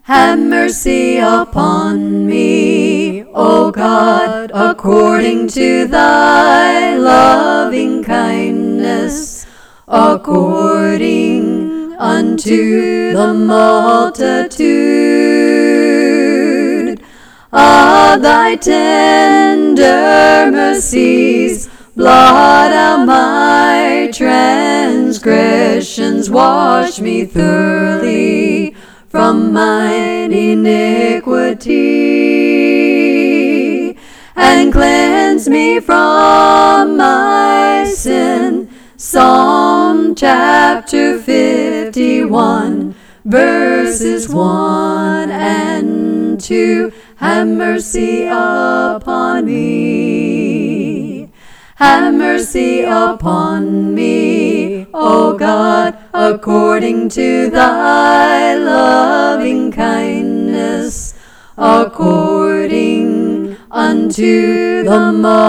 Have mercy upon me, O God, according to thy loving kindness, according unto the multitude of thy tender mercies. Blot out my transgressions, wash me thoroughly from mine iniquity, and cleanse me from my sin. Psalm chapter 51, verses 1 and 2. Have mercy upon me. Have mercy upon me, O God, according to thy loving kindness, according unto the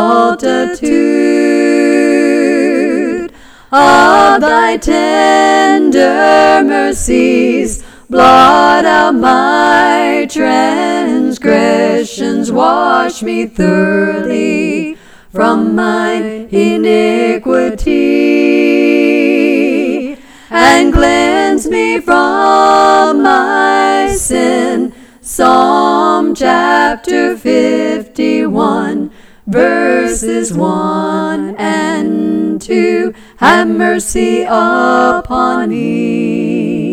multitude of thy tender mercies. Blot out my transgressions, wash me thoroughly from mine iniquity, and cleanse me from my sin. Psalm chapter 51, verses 1 and 2. Have mercy upon me.